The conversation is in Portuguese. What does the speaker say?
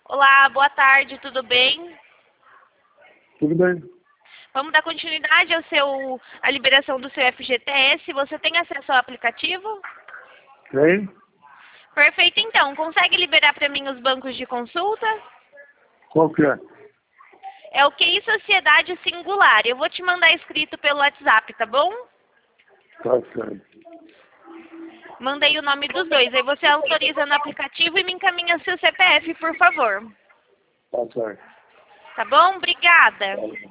Olá, boa tarde, tudo bem? Tudo bem? Vamos dar continuidade à liberação do seu FGTS. Você tem acesso ao aplicativo? Tem? Perfeito, então. Consegue liberar para mim os bancos de consulta? Qual que é? É o QI Sociedade Singular. Eu vou te mandar escrito pelo WhatsApp, tá bom? Tá certo. Mandei o nome dos dois. Aí você autoriza no aplicativo e me encaminha seu CPF, por favor. Tá certo. Tá bom? Obrigada.